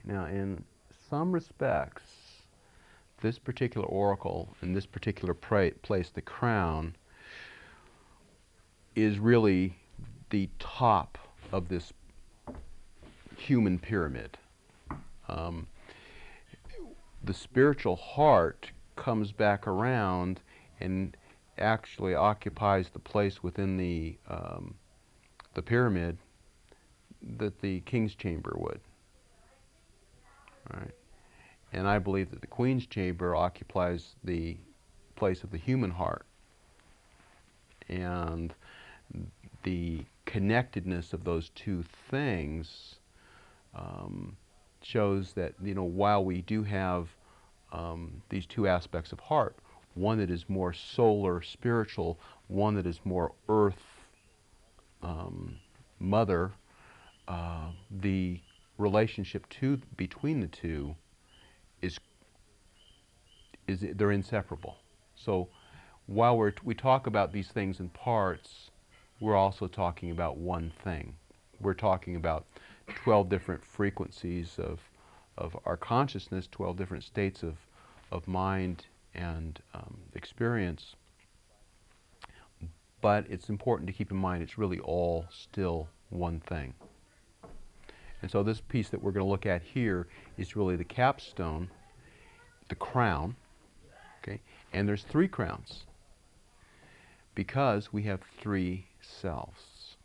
Now, in some respects, this particular oracle in this particular place, the crown, is really the top of this human pyramid. Um, the spiritual heart comes back around and actually occupies the place within the pyramid that the king's chamber would. Right? And I believe that the queen's chamber occupies the place of the human heart. And the connectedness of those two things um, shows that, while we do have these two aspects of heart, one that is more solar, spiritual, one that is more earth, mother, the relationship between the two is they're inseparable. So while we talk about these things in parts, we're also talking about one thing. We're talking about 12 different frequencies of our consciousness, 12 different states of mind and experience. But it's important to keep in mind it's really all still one thing. And so this piece that we're going to look at here is really the capstone, the crown, okay? And there's three crowns because we have three selves.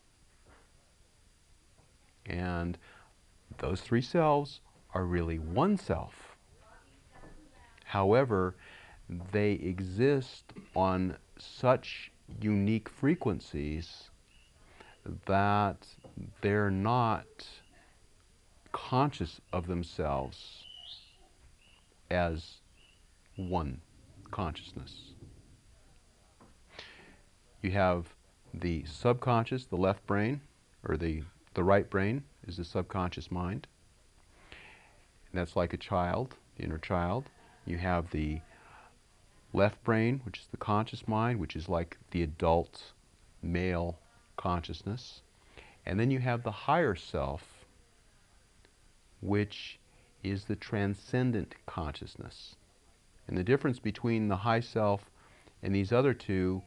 And those three selves are really one self. However, they exist on such unique frequencies that they're not conscious of themselves as one consciousness. You have the subconscious, the left brain, or the right brain is the subconscious mind. And that's like a child, the inner child. You have the left brain, which is the conscious mind, which is like the adult male consciousness. And then you have the higher self, which is the transcendent consciousness. And the difference between the high self and these other two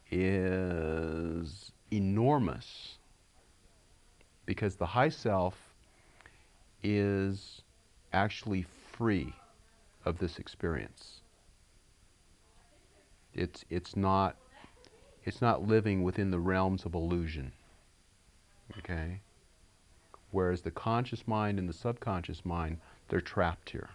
is enormous, because the high self is actually free of this experience. It's not living within the realms of illusion. Okay? Whereas the conscious mind and the subconscious mind, they're trapped here.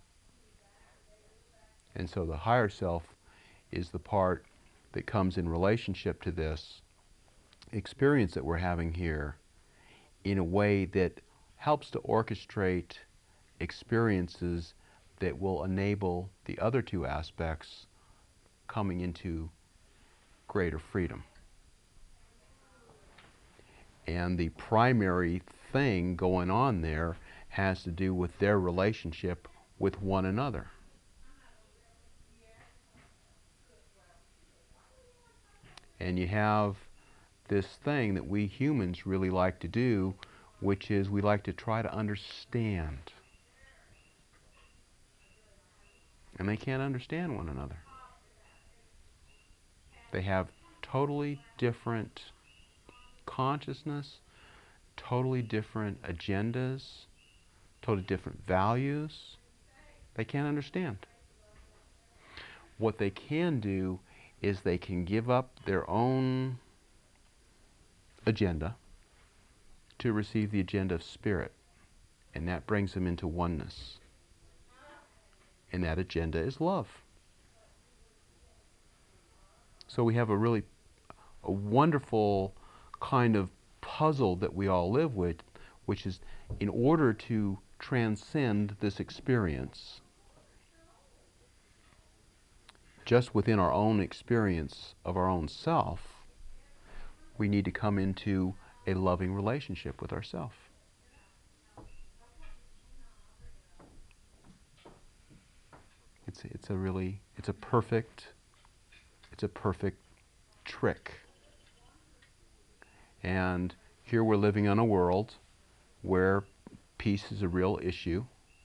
And so the higher self is the part that comes in relationship to this experience that we're having here in a way that helps to orchestrate experiences that will enable the other two aspects coming into greater freedom. And the primary thing going on there has to do with their relationship with one another. And you have this thing that we humans really like to do, which is we like to try to understand. And they can't understand one another. They have totally different consciousness, totally different agendas, totally different values. They can't understand. What they can do is they can give up their own agenda to receive the agenda of spirit, and that brings them into oneness. And that agenda is love. So we have a wonderful kind of puzzle that we all live with, which is, in order to transcend this experience, just within our own experience of our own self, we need to come into a loving relationship with ourself. It's a perfect trick. And here we're living on a world where peace is a real issue,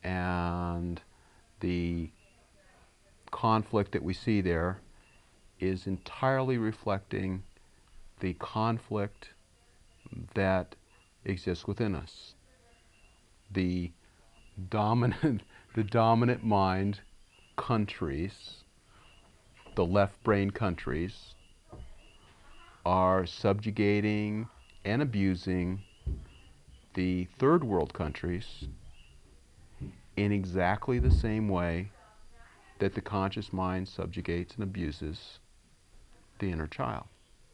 And the conflict that we see there is entirely reflecting the conflict that exists within us. The dominant, the dominant mind countries, the left brain countries, are subjugating and abusing the third world countries in exactly the same way that the conscious mind subjugates and abuses the inner child.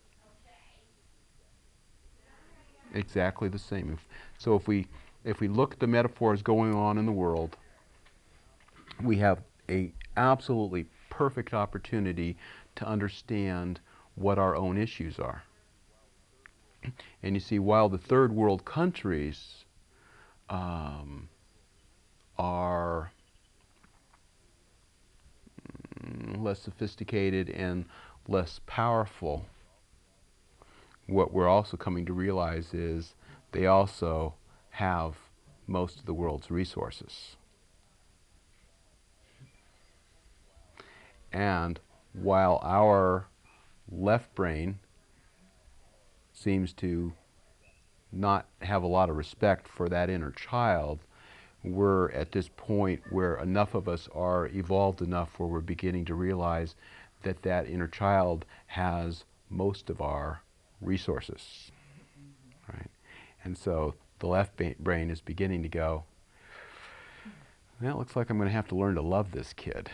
Exactly the same. So if we look at the metaphors going on in the world, we have a absolutely perfect opportunity to understand what our own issues are. And you see, while the third world countries are less sophisticated and less powerful, what we're also coming to realize is they also have most of the world's resources. And while our left brain seems to not have a lot of respect for that inner child, we're at this point where enough of us are evolved enough where we're beginning to realize that that inner child has most of our resources, right? And so the left brain is beginning to go, well, it looks like I'm going to have to learn to love this kid.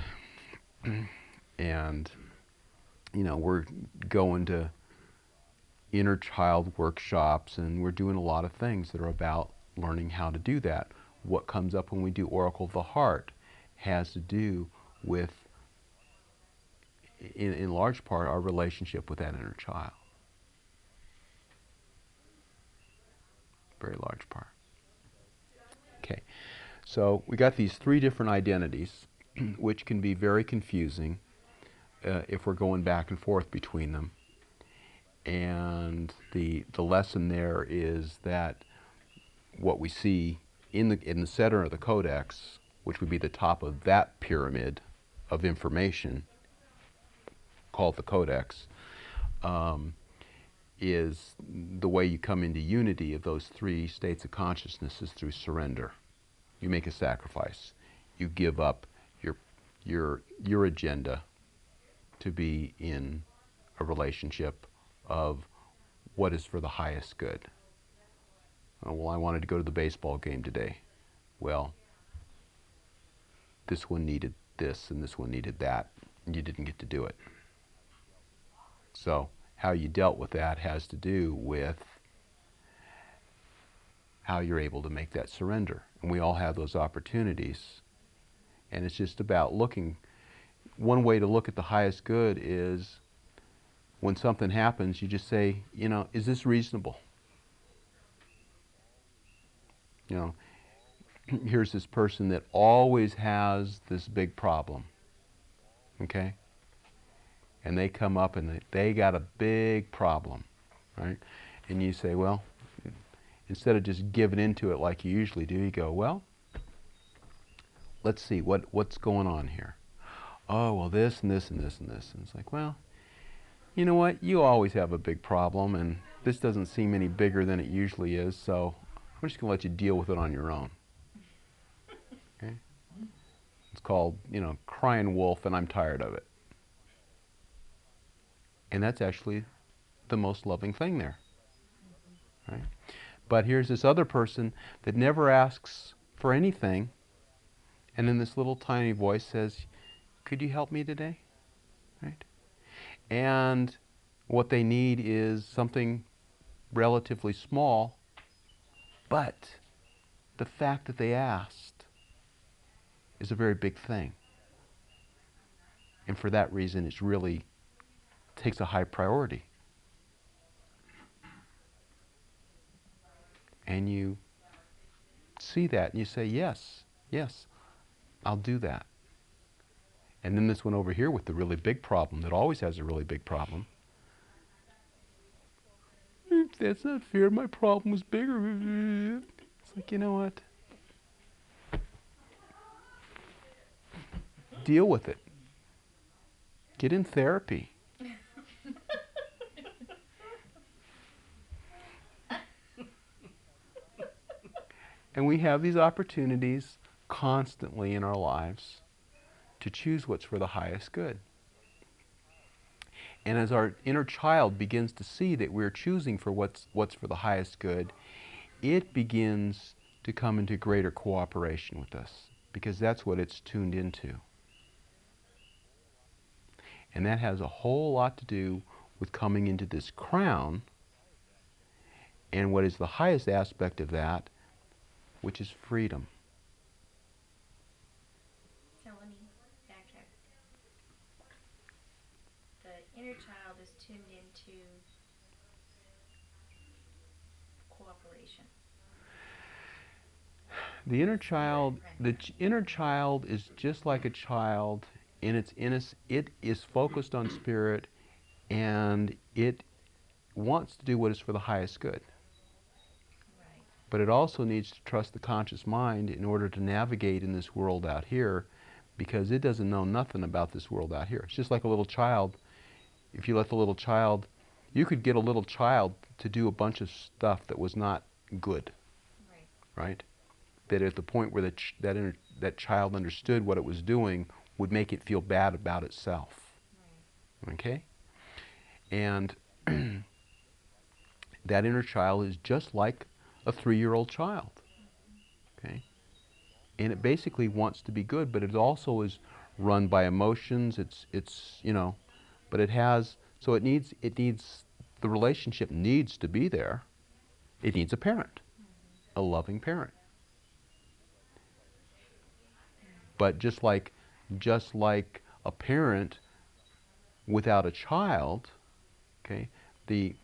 And, you know, we're going to inner child workshops, and we're doing a lot of things that are about learning how to do that. What comes up when we do Oracle of the Heart has to do with, in large part, our relationship with that inner child. Very large part. Okay, so we got these three different identities, which can be very confusing if we're going back and forth between them. And the lesson there is that what we see in the center of the codex, which would be the top of that pyramid of information called the codex, is the way you come into unity of those three states of consciousness is through surrender. You make a sacrifice. You give up your agenda to be in a relationship of what is for the highest good. Oh, well, I wanted to go to the baseball game today. Well, this one needed this and this one needed that, and you didn't get to do it. So how you dealt with that has to do with how you're able to make that surrender. And we all have those opportunities. And it's just about looking. One way to look at the highest good is when something happens, you just say, you know, is this reasonable? You know, here's this person that always has this big problem, okay? And they come up and they got a big problem, right? And you say, well, instead of just giving into it like you usually do, you go, well, let's see, what's going on here? Oh, well, this and this and this and this. And it's like, well, you know what? You always have a big problem, and this doesn't seem any bigger than it usually is, so I'm just going to let you deal with it on your own. Okay? It's called, you know, crying wolf, and I'm tired of it. And that's actually the most loving thing there. Right? But here's this other person that never asks for anything, and then this little tiny voice says, could you help me today? Right? And what they need is something relatively small, but the fact that they asked is a very big thing. And for that reason, it really takes a high priority. And you see that and you say, yes, yes, I'll do that. And then this one over here with the really big problem that always has a really big problem. That's not fair, my problem was bigger. It's like, you know what? Deal with it. Get in therapy. And we have these opportunities constantly in our lives to choose what's for the highest good. And as our inner child begins to see that we're choosing for what's for the highest good, it begins to come into greater cooperation with us, because that's what it's tuned into. And that has a whole lot to do with coming into this crown, and what is the highest aspect of that, which is freedom. So let me backtrack. The inner child is tuned into cooperation. The inner child is just like a child in its innocence. It is focused on spirit, and it wants to do what is for the highest good. Right. But it also needs to trust the conscious mind in order to navigate in this world out here, because it doesn't know nothing about this world out here. It's just like a little child. If you let the little child, you could get a little child to do a bunch of stuff that was not good, right? That at the point where that child understood what it was doing would make it feel bad about itself. Right. Okay? And that inner child is just like a 3-year-old child. Okay? And it basically wants to be good, but it also is run by emotions. It's you know, but it has, so it needs, the relationship needs to be there. It needs a parent, a loving parent. But just like a parent without a child, okay, the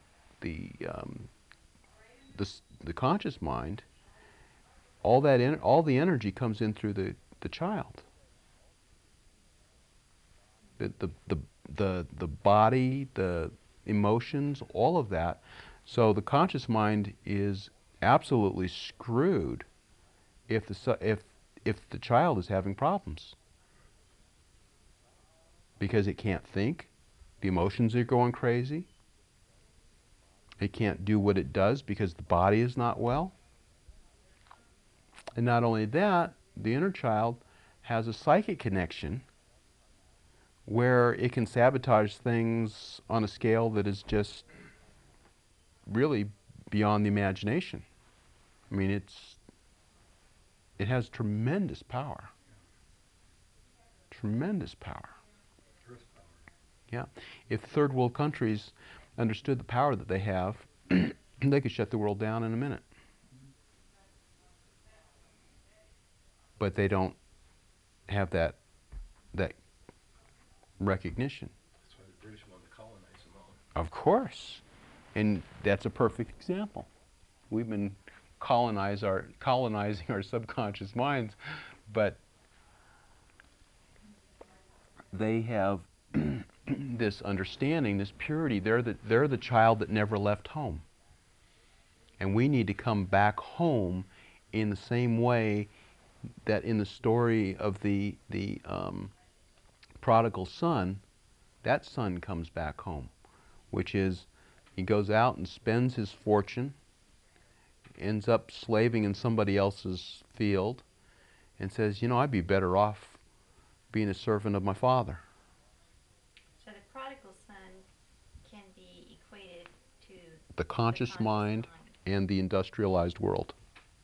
conscious mind, all the energy comes in through the child. The body, the emotions, all of that. So the conscious mind is absolutely screwed if the child is having problems, because it can't think, the emotions are going crazy, it can't do what it does because the body is not well. And not only that, the inner child has a psychic connection where it can sabotage things on a scale that is just really beyond the imagination. I mean, it has tremendous power. Tremendous power. Yeah. If third world countries understood the power that they have, they could shut the world down in a minute. But they don't have that recognition. That's why the British wanted to colonize them all. Of course. And that's a perfect example. We've been colonizing our subconscious minds, but they have this understanding, this purity. They're the child that never left home. And we need to come back home in the same way that in the story of the prodigal son, that son comes back home, which is he goes out and spends his fortune, ends up slaving in somebody else's field, and says, you know, I'd be better off being a servant of my father. So the prodigal son can be equated to The conscious mind and the industrialized world.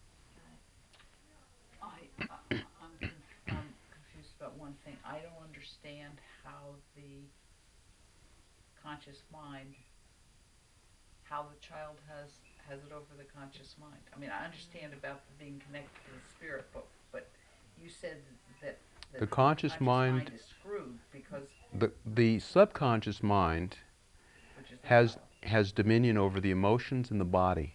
I'm confused about one thing. I don't understand how the conscious mind, how the child has it over the conscious mind. I mean, I understand about being connected to the spirit, but you said that the conscious mind is screwed because the subconscious mind has dominion over the emotions and the body.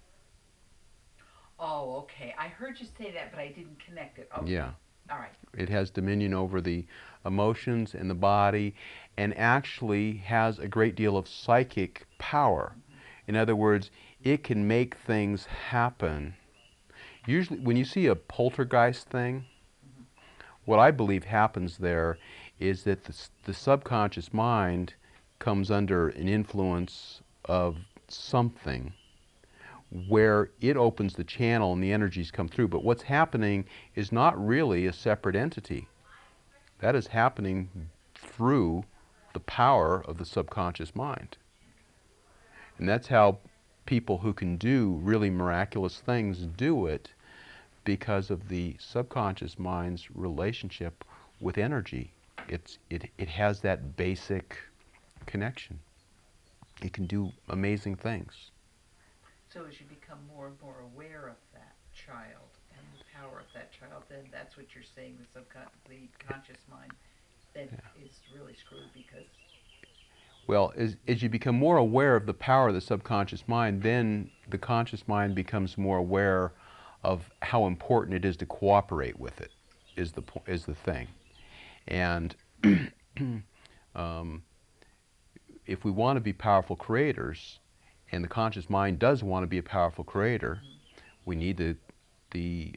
Oh, okay. I heard you say that, but I didn't connect it. Okay. Yeah. All right. It has dominion over the emotions and the body, and actually has a great deal of psychic power. In other words, it can make things happen. Usually, when you see a poltergeist thing, what I believe happens there is that the subconscious mind comes under an influence of something where it opens the channel and the energies come through. But what's happening is not really a separate entity. That is happening through the power of the subconscious mind. And that's how people who can do really miraculous things do it, because of the subconscious mind's relationship with energy. It has that basic connection. It can do amazing things. So as you become more and more aware of that child and the power of that child, then that's what you're saying, the conscious mind then is really screwed because... Well, as you become more aware of the power of the subconscious mind, then the conscious mind becomes more aware of how important it is to cooperate with it, is the thing. And if we want to be powerful creators, and the conscious mind does want to be a powerful creator, we need the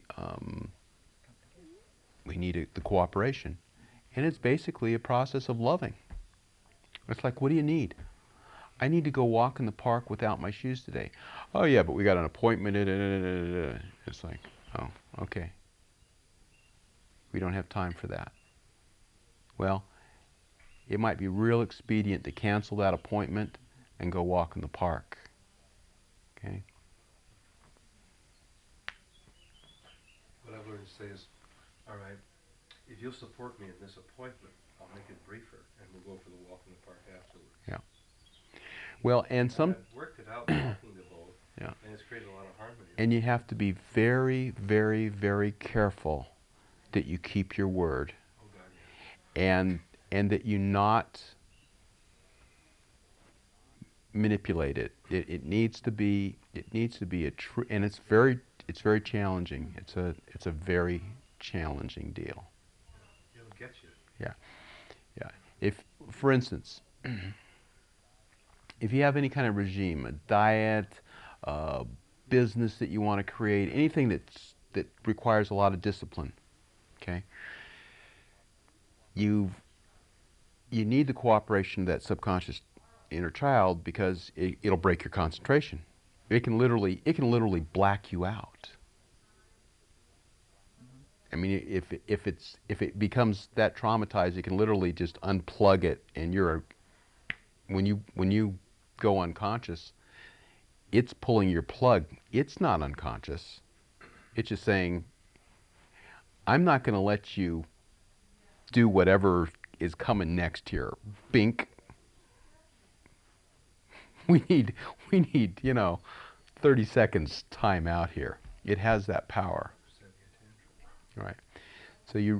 cooperation. And it's basically a process of loving. It's like, what do you need? I need to go walk in the park without my shoes today. Oh yeah, but we got an appointment. It's like, oh, okay. We don't have time for that. Well, it might be real expedient to cancel that appointment and go walk in the park. Okay? What I've learned to say is, all right, if you'll support me in this appointment, I'll make it briefer, and we'll go for the walk in the park afterwards. Yeah. Well, and I've worked it out talking to both, yeah. and it's created a lot of harmony. And you have to be very, very, very careful that you keep your word, Oh, God, yeah. and that you not manipulate it. It needs to be a true, and it's very challenging. It's a very challenging deal. It'll get you. Yeah. Yeah. If, for instance, if you have any kind of regime, a diet, business that you want to create, anything that requires a lot of discipline, okay, you need the cooperation of that subconscious inner child, because it'll break your concentration. It can literally black you out. I mean, if it becomes that traumatized, it can literally just unplug it, and when you go unconscious, it's pulling your plug. It's not unconscious. It's just saying, I'm not going to let you do whatever is coming next here. Bink. We need 30 seconds time out here. It has that power. Right. So you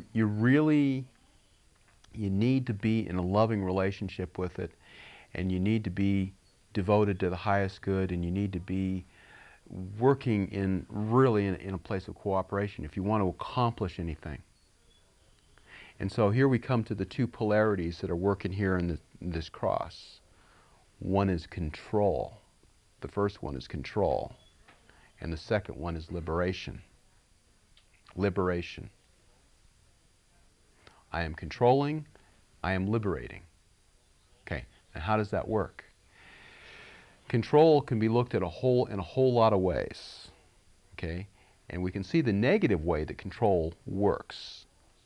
need to be in a loving relationship with it, and you need to be devoted to the highest good, and you need to be working in a place of cooperation if you want to accomplish anything. And so here we come to the two polarities that are working here in this cross. One is control. The first one is control, and the second one is liberation. Liberation. I am controlling, I am liberating. Okay, and how does that work? Control can be looked at in a whole lot of ways. Okay, and we can see the negative way that control works.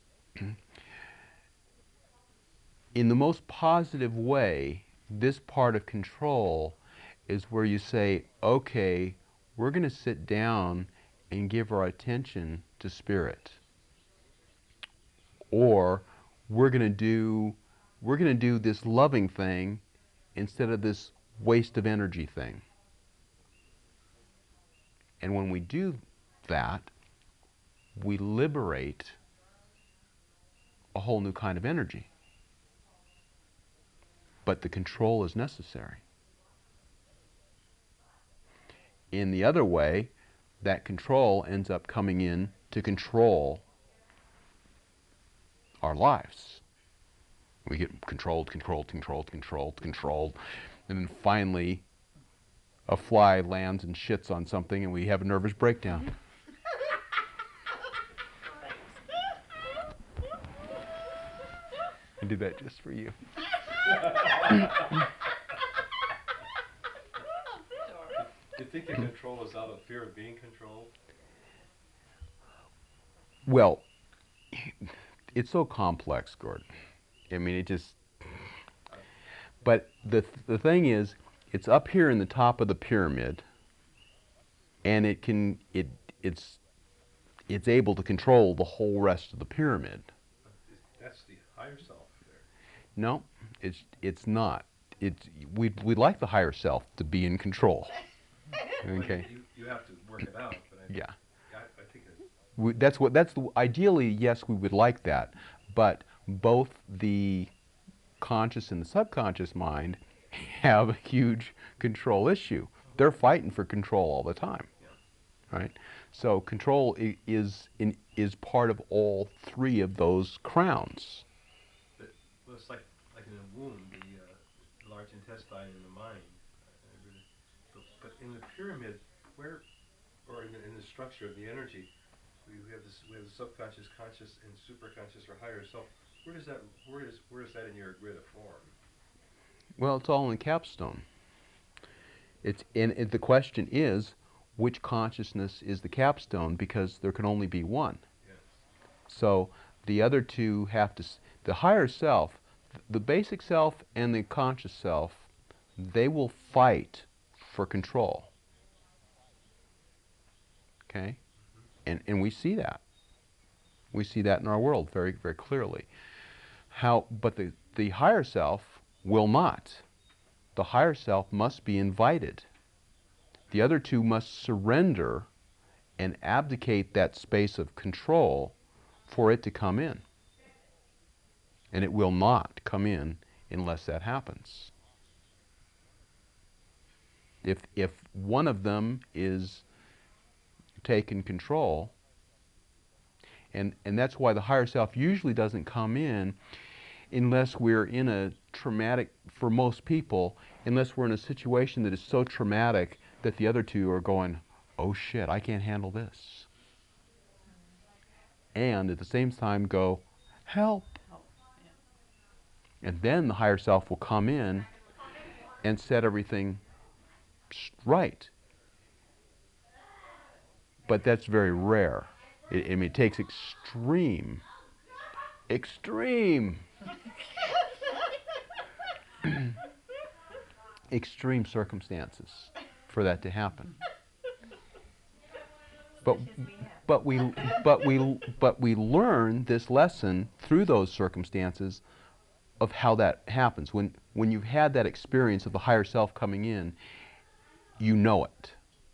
In the most positive way, this part of control is where you say, okay, we're going to sit down and give our attention to spirit. Or we're going to do this loving thing instead of this waste of energy thing. And when we do that, we liberate a whole new kind of energy. But the control is necessary. In the other way, that control ends up coming in to control our lives. We get controlled, and then finally a fly lands and shits on something and we have a nervous breakdown. did that just for you. You think your control is out of fear of being controlled? Well, it's so complex, Gordon. I mean, it just. But the thing is, it's up here in the top of the pyramid, and it's able to control the whole rest of the pyramid. That's the higher self there. No, it's not. We'd like the higher self to be in control. Okay. You have to work it out, but I Yeah. think it's, Ideally, yes, we would like that, but both the conscious and the subconscious mind have a huge control issue. They're fighting for control all the time, right? So control is part of all three of those crowns. well, it's like in a womb, the large intestine and the mind. But in the pyramid, where, or in the structure of the energy, we have the subconscious, conscious, and superconscious or higher self. Where is that in your grid of form? Well, it's all in the capstone. The question is, which consciousness is the capstone? Because there can only be one. Yes. So the other two have to. The higher self, the basic self, and the conscious self, they will fight for control. Okay, and we see that. We see that in our world very, very clearly. But the higher self will not. The higher self must be invited. The other two must surrender and abdicate that space of control for it to come in. And it will not come in unless that happens. If one of them is taken control, and that's why the higher self usually doesn't come in unless we're in a traumatic, for most people, unless we're in a situation that is so traumatic that the other two are going, oh shit, I can't handle this. And at the same time go, help. And then the higher self will come in and set everything right. But that's very rare. It takes extreme extreme circumstances for that to happen. But we learn this lesson through those circumstances of how that happens. When you've had that experience of the higher self coming in, you know it.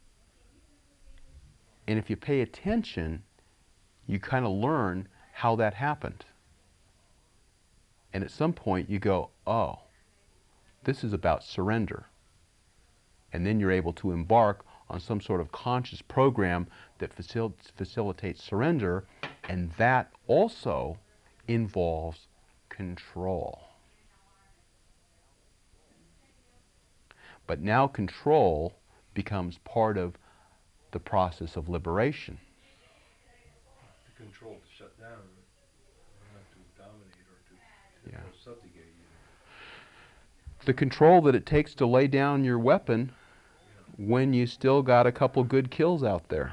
And if you pay attention, you kind of learn how that happened. And at some point you go, oh, this is about surrender. And then you're able to embark on some sort of conscious program that facilitates surrender, and that also involves control. But now control becomes part of the process of liberation. The control to shut down, not to dominate or to subjugate you. The control that it takes to lay down your weapon when you still got a couple good kills out there.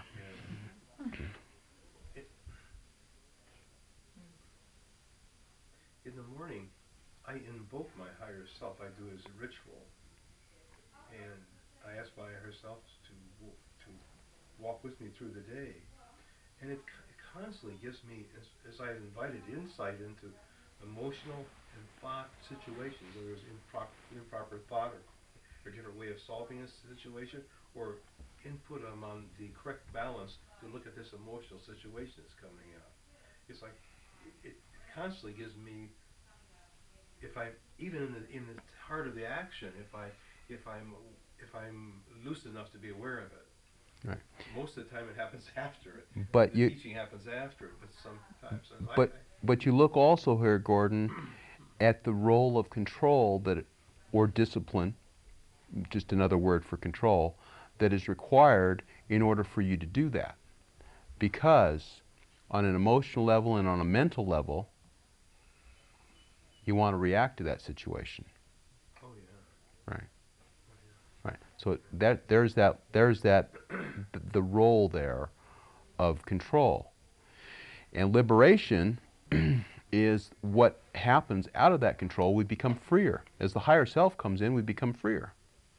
In the morning, I invoke my higher self. I do it as a ritual. And I ask my higher self to walk with me through the day. And it constantly gives me, as I invited insight into emotional and thought situations, whether there's improper thought or different way of solving a situation, or input them on the correct balance to look at this emotional situation that's coming out. It's like it constantly gives me, if I even in the heart of the action, if I'm loose enough to be aware of it. Right. Most of the time it happens after it. But the teaching happens after it, but sometimes. But you look also here, Gordon, at the role of control or discipline, just another word for control, that is required in order for you to do that. Because on an emotional level and on a mental level, you want to react to that situation. Oh yeah. Right. Right. So there's the role there of control. And liberation is what happens out of that control. We become freer. As the higher self comes in, we become freer.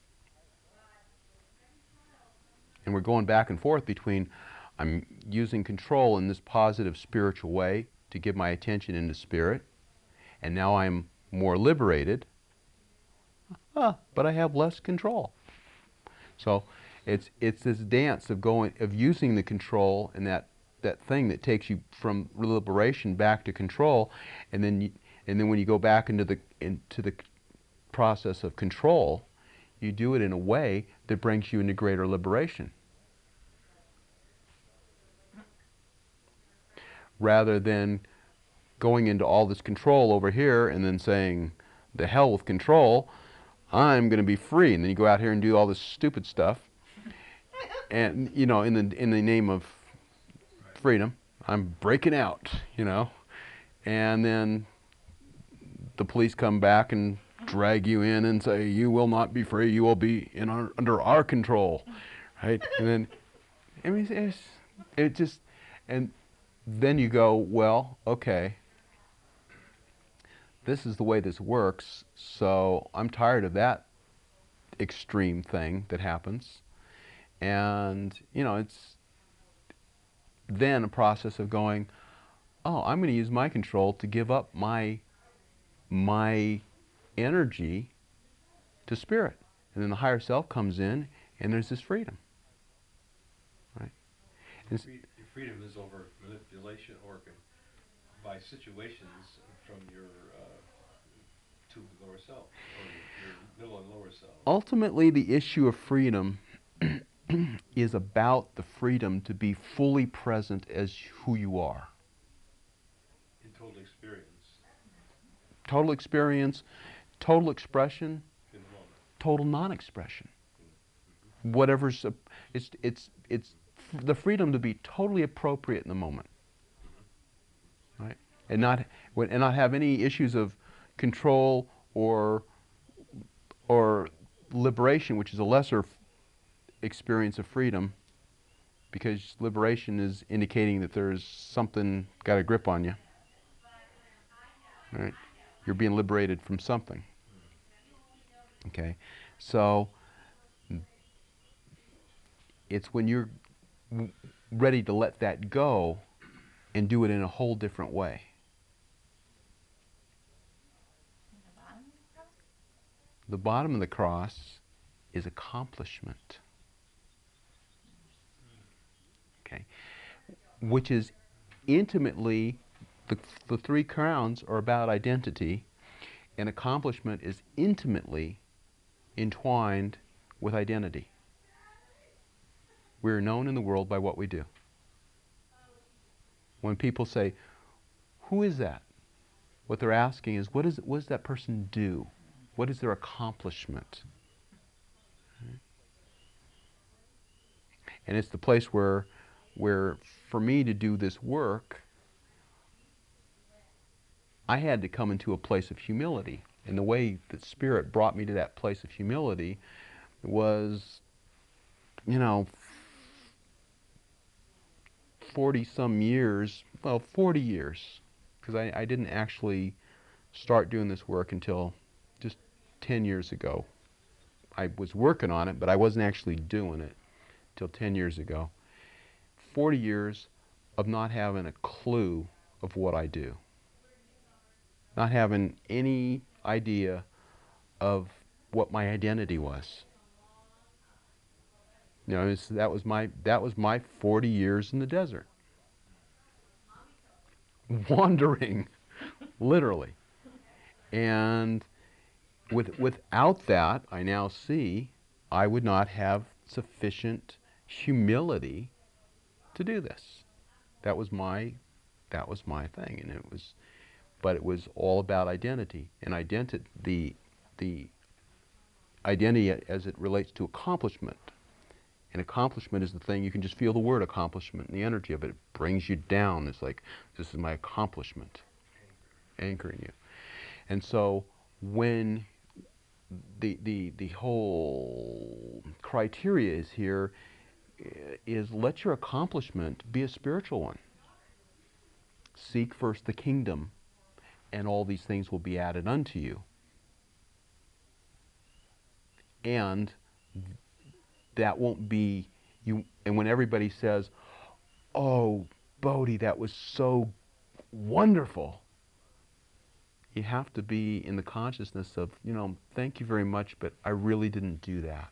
And we're going back and forth between I'm using control in this positive spiritual way to give my attention into spirit, and now I'm more liberated, but I have less control. So it's this dance of using the control and that thing that takes you from liberation back to control, and then when you go back into the process of control, you do it in a way that brings you into greater liberation. Rather than going into all this control over here and then saying, the hell with control, I'm going to be free. And then you go out here and do all this stupid stuff. And, you know, in the name of freedom, I'm breaking out, you know. And then the police come back and drag you in and say, you will not be free, you will be under our control, right? And then, I mean, it just, and then you go, well, okay, this is the way this works, so I'm tired of that extreme thing that happens. And, you know, it's then a process of going, oh, I'm going to use my control to give up my energy to spirit. And then the higher self comes in, and there's this freedom. Right? And Your freedom is over manipulation or by situations from your to the lower self, or your middle and lower self. ultimately, the issue of freedom is about the freedom to be fully present as who you are. In total experience. Total experience, total expression, In the moment. total non-expression. Whatever's, it's the freedom to be totally appropriate in the moment, right? And not have any issues of control or liberation, which is a lesser experience of freedom, because liberation is indicating that there's something got a grip on you, right? You're being liberated from something. Okay, so it's when you're ready to let that go and do it in a whole different way. The bottom of the cross is accomplishment. Okay, which is intimately, the three crowns are about identity, and accomplishment is intimately entwined with identity. We are known in the world by what we do. When people say, who is that? What they're asking is, what does that person do? What is their accomplishment? And it's the place where for me to do this work, I had to come into a place of humility. And the way that Spirit brought me to that place of humility was, you know, 40-some years, well, 40 years, because I didn't actually start doing this work until just 10 years ago. I was working on it, but I wasn't actually doing it until 10 years ago. 40 years of not having a clue of what I do. Not having any idea of what my identity was. You know, that was my 40 years in the desert. Wandering, literally. And without that, I now see I would not have sufficient humility to do this. That was my thing, and but it was all about identity, and the identity as it relates to accomplishment. And accomplishment is the thing, you can just feel the word accomplishment and the energy of it. It brings you down. It's like, this is my accomplishment, anchoring you. And so when the whole criteria is here is let your accomplishment be a spiritual one. Seek first the kingdom, and all these things will be added unto you. And that won't be you. And when everybody says, "Oh, Bodhi, that was so wonderful," you have to be in the consciousness of, thank you very much, but I really didn't do that.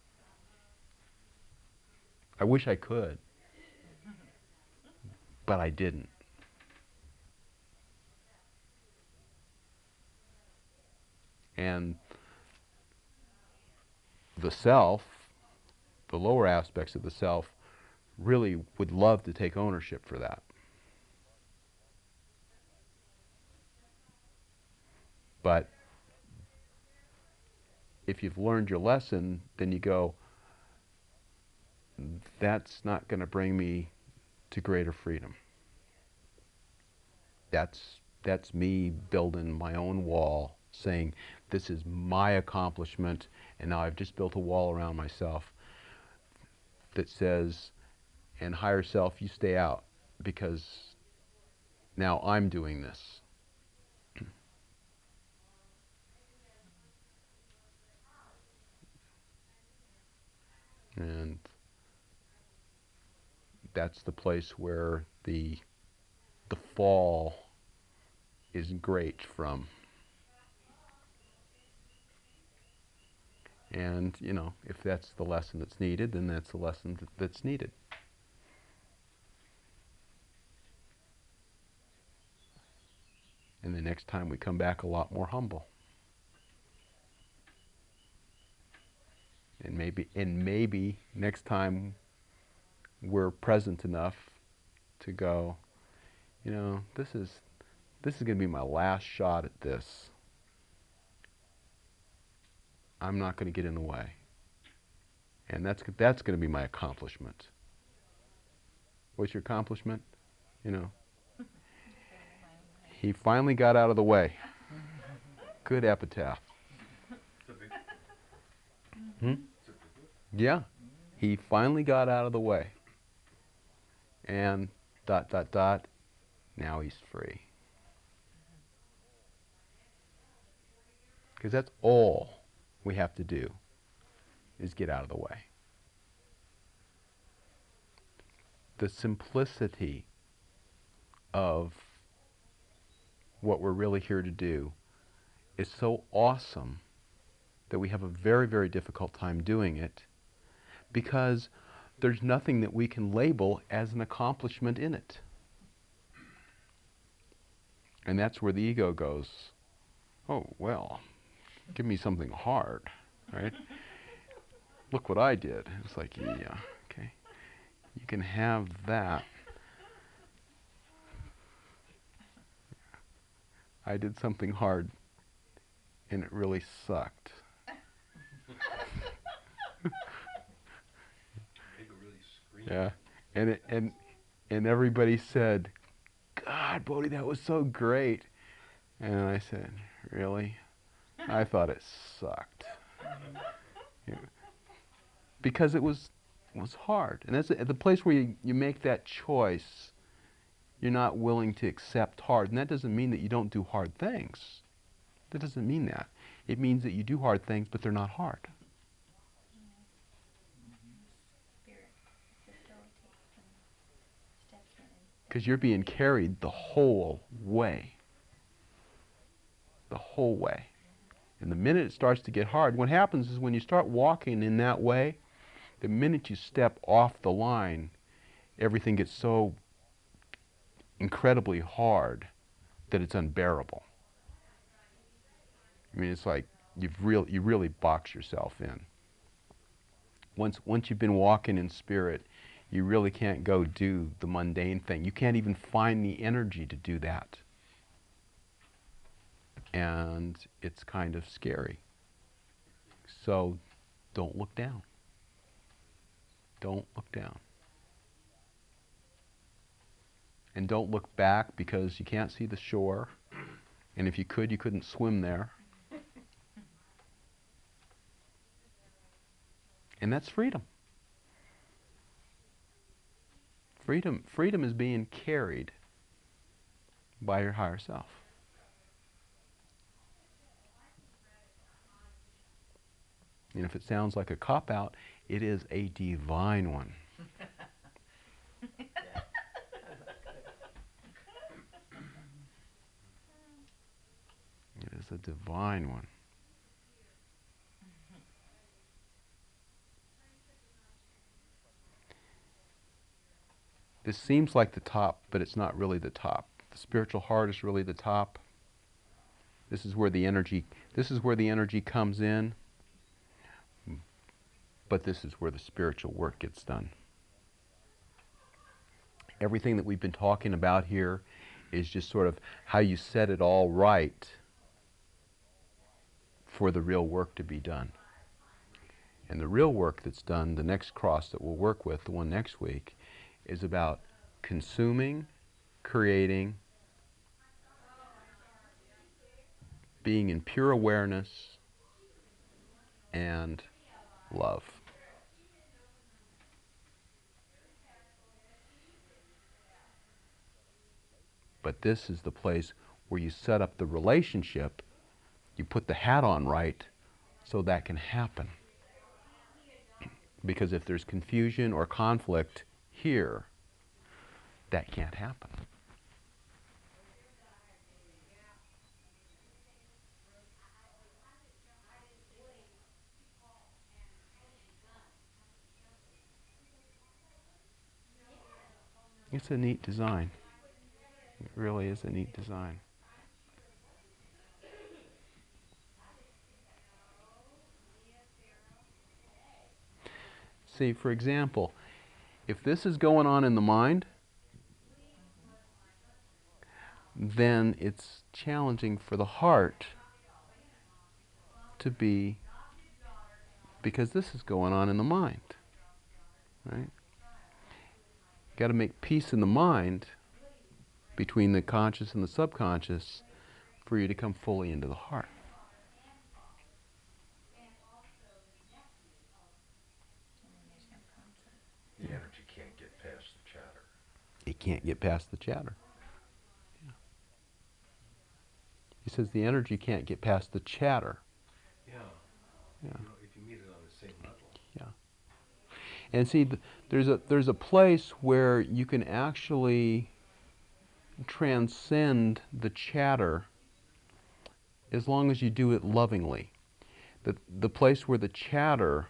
I wish I could, but I didn't. And the self, the lower aspects of the self, really would love to take ownership for that. But if you've learned your lesson, then you go, that's not going to bring me to greater freedom. That's me building my own wall, saying, this is my accomplishment, and now I've just built a wall around myself that says, and higher self, you stay out, because now I'm doing this. And that's the place where the fall is great from. And, if that's the lesson that's needed, then that's the lesson that's needed. And the next time we come back a lot more humble. And maybe next time we're present enough to go, this is going to be my last shot at this. I'm not going to get in the way. And that's going to be my accomplishment. What's your accomplishment? He finally got out of the way. Good epitaph. Yeah. He finally got out of the way. And ... now he's free. Because that's all we have to do, is get out of the way. The simplicity of what we're really here to do is so awesome that we have a very, very difficult time doing it, because there's nothing that we can label as an accomplishment in it. And that's where the ego goes, oh, well, give me something hard, right? Look what I did. It's like, yeah, okay. You can have that. I did something hard, and it really sucked. Yeah, and everybody said, God, Bodhi, that was so great. And I said, really? I thought it sucked. Because it was hard. And that's the place where you make that choice. You're not willing to accept hard. And that doesn't mean that you don't do hard things. That doesn't mean that. It means that you do hard things, but they're not hard. Because you're being carried the whole way. The whole way. And the minute it starts to get hard, what happens is when you start walking in that way, the minute you step off the line, everything gets so incredibly hard that it's unbearable. I mean, it's like you really box yourself in. Once you've been walking in spirit, you really can't go do the mundane thing. You can't even find the energy to do that. And it's kind of scary. So don't look down. Don't look down. And don't look back, because you can't see the shore. And if you could, you couldn't swim there. And that's freedom. Freedom is being carried by your higher self. And if it sounds like a cop-out, it is a divine one. It is a divine one. This seems like the top, but it's not really the top. The spiritual heart is really the top. This is where the energy comes in. But this is where the spiritual work gets done. Everything that we've been talking about here is just sort of how you set it all right for the real work to be done. And the real work that's done, the next cross that we'll work with, the one next week, is about consuming, creating, being in pure awareness, and love. But this is the place where you set up the relationship, you put the hat on right, so that can happen. Because if there's confusion or conflict here, that can't happen. It's a neat design. It really is a neat design. See, for example, if this is going on in the mind, then it's challenging for the heart to be, because this is going on in the mind, right? You got to make peace in the mind between the conscious and the subconscious for you to come fully into the heart. The energy can't get past the chatter. It can't get past the chatter. Yeah. He says the energy can't get past the chatter. Yeah. Yeah. You know, if you meet it on the same level. Yeah. And see, there's a place where you can actually transcend the chatter as long as you do it lovingly. The place where the chatter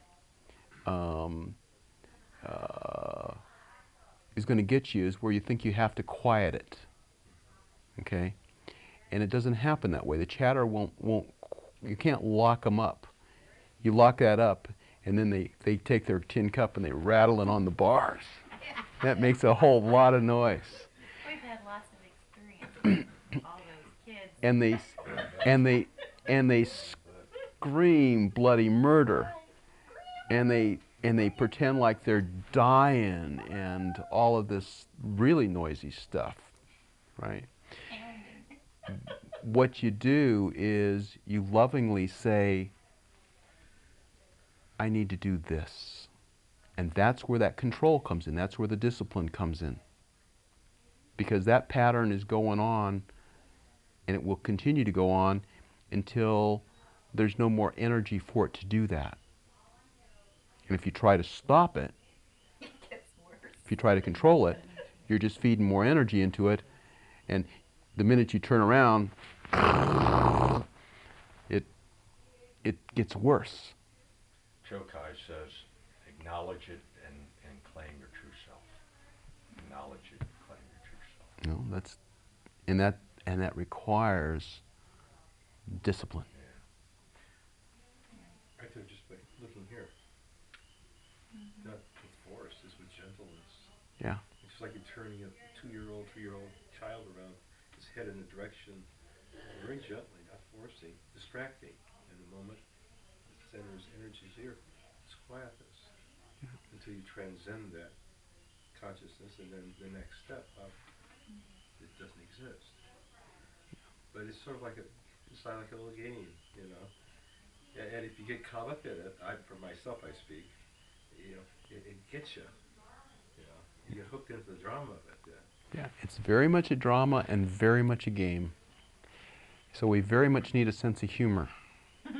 is going to get you is where you think you have to quiet it. Okay? And it doesn't happen that way. The chatter won't you can't lock them up. You lock that up, and then they take their tin cup and they rattle it on the bars. That makes a whole lot of noise. We've had lots of experience with all those kids. And they scream bloody murder, and they pretend like they're dying and all of this really noisy stuff, right? What you do is you lovingly say, I need to do this. And that's where that control comes in. That's where the discipline comes in. Because that pattern is going on, and it will continue to go on until there's no more energy for it to do that. And if you try to stop it, if you try to control it, you're just feeding more energy into it, and the minute you turn around, it gets worse. Chokai says, acknowledge it and claim your true self. Acknowledge it and claim your true self. No, that requires discipline. Right there, just by looking here. Not with force, it's with gentleness. Yeah. It's like you're turning a 2-year-old, 3-year-old child around, his head in a direction, very gently, not forcing, distracting. In the moment, the center's energy is here. It's quietness until you transcend that consciousness, and then the next step up, it doesn't exist. but it's sort of like it's like a little game, you know. And if you get caught up in it, for myself I speak, you know, it gets you. You know, you get hooked into the drama of it. Yeah, it's very much a drama and very much a game. So we very much need a sense of humor. Yeah,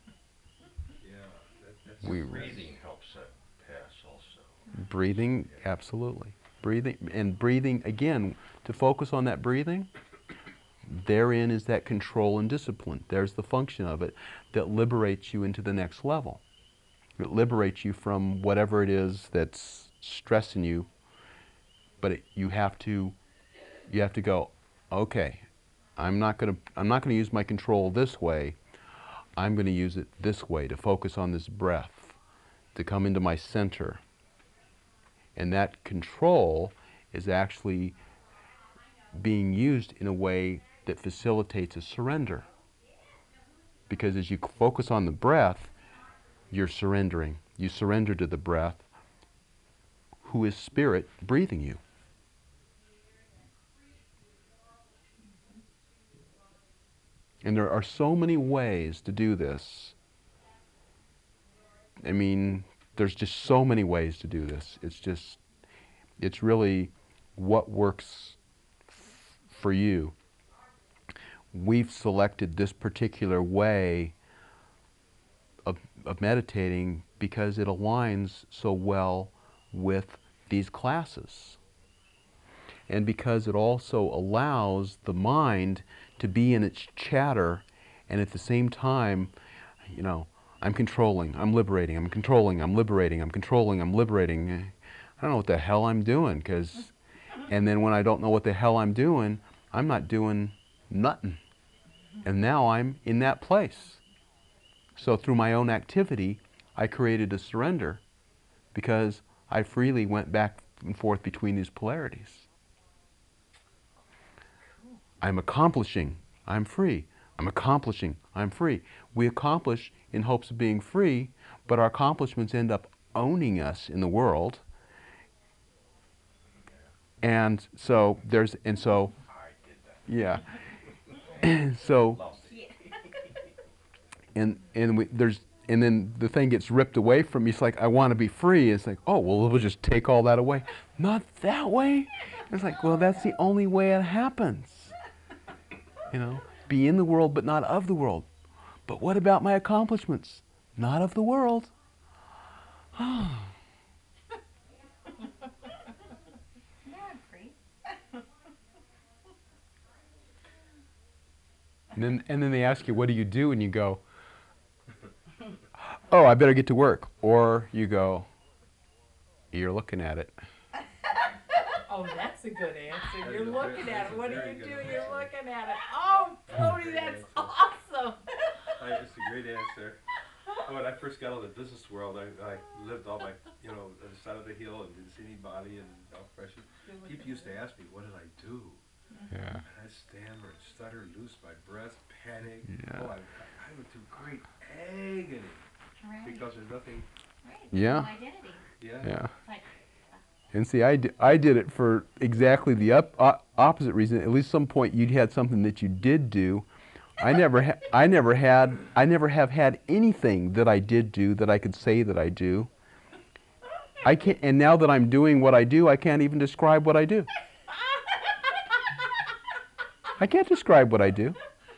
that's We- Breathing helps that pass also. Breathing, absolutely. Breathing, again, to focus on that breathing, therein is that control and discipline. There's the function of it that liberates you into the next level. It liberates you from whatever it is that's stressing you, but you have to go, okay, I'm not going to use my control this way. I'm going to use it this way, to focus on this breath, to come into my center. And that control is actually being used in a way that facilitates a surrender. Because as you focus on the breath, you're surrendering. You surrender to the breath, who is spirit breathing you. And there are so many ways to do this. I mean, there's just so many ways to do this. It's really what works for you. We've selected this particular way of meditating because it aligns so well with these classes. And because it also allows the mind to be in its chatter, and at the same time, you know, I'm controlling, I'm liberating, I'm controlling, I'm liberating, I'm controlling, I'm liberating. I don't know what the hell I'm doing, and then when I don't know what the hell I'm doing, I'm not doing nothing. And now I'm in that place. So through my own activity, I created a surrender because I freely went back and forth between these polarities. I'm accomplishing, I'm free. I'm accomplishing, I'm free. We accomplish in hopes of being free, but our accomplishments end up owning us in the world. And so I did that. yeah. So, Loved it. and then the thing gets ripped away from you. It's like, I want to be free. It's like, oh, well, we'll just take all that away. Not that way. It's like, well, that's the only way it happens. You know, be in the world, but not of the world. But what about my accomplishments? Not of the world. Now I'm free. And then they ask you, what do you do? And you go, oh, I better get to work. Or you go, you're looking at it. Oh, that's a good answer. That's You're a looking very- at that's it. a What do very you good do? answer. You're looking at it. Oh, Brody, Great that's answer. awesome. It's a great answer. When I first got out of the business world, I lived all my, you know, on the side of the hill and didn't see anybody and all precious. People used to ask me, what did I do? Yeah. And I'd stammer and stutter, lose my breath, panic. Yeah. Oh, I went through great agony Right. because there's nothing, Right. Yeah. No identity. Yeah. It's like, And see, I did it for exactly the opposite reason. At least some point you'd had something that you did do. I never have had anything that I did do that I could say that I do. I can't, and now that I'm doing what I do, I can't even describe what I do. I can't describe what I do.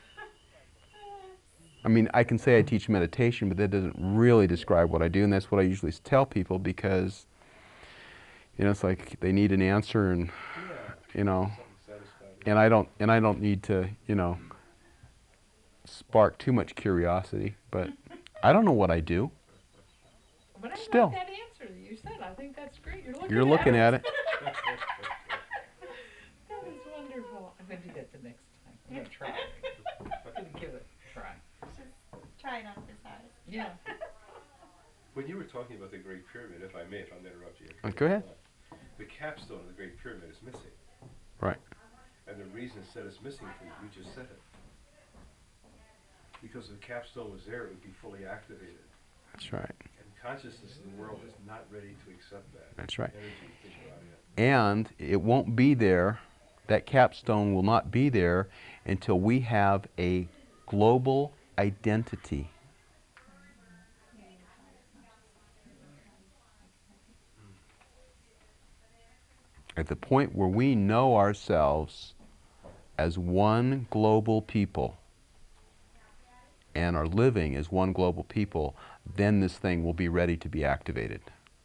I mean, I can say I teach meditation, but that doesn't really describe what I do, and that's what I usually tell people because, you know, it's like they need an answer, and you know, something satisfying. and I don't need to, you know, spark too much curiosity, but I don't know what I do. But I Still. like that answer that you said. I think that's great. You're looking at it. That is wonderful. I'm going to do that the next time. I'm going to try. I'm going to give it a try. just try it on for size. Yeah. When you were talking about the Great Pyramid, if I may, if I'm interrupting you. Go ahead. The capstone of the Great Pyramid is missing. Right. And the reason it said it's missing for you just said it. Because if the capstone was there, it would be fully activated. That's right. And consciousness in the world is not ready to accept that. That's right. Energy to brought in. And it won't be there. That capstone will not be there until we have a global identity. At the point where we know ourselves as one global people and are living as one global people, then this thing will be ready to be activated.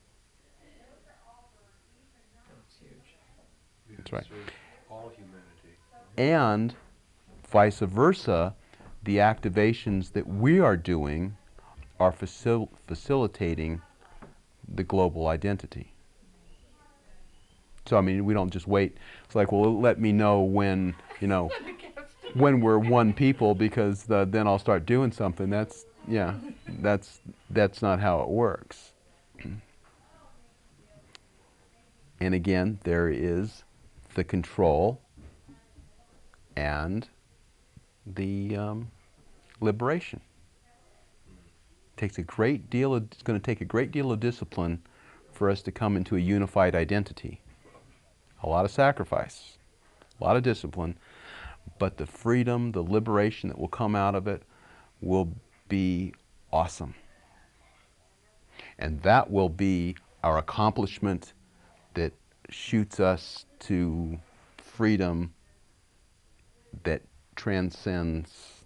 That's huge. We That's can right. serve all humanity. And vice versa, the activations that we are doing are facilitating the global identity. So, I mean, we don't just wait. It's like, well, let me know when, you know, when we're one people, because then I'll start doing something. That's, yeah, that's not how it works. And again, there is the control and the liberation. Takes a great deal of, it's going to take a great deal of discipline for us to come into a unified identity. A lot of sacrifice, a lot of discipline, but the freedom, the liberation that will come out of it will be awesome. And that will be our accomplishment that shoots us to freedom that transcends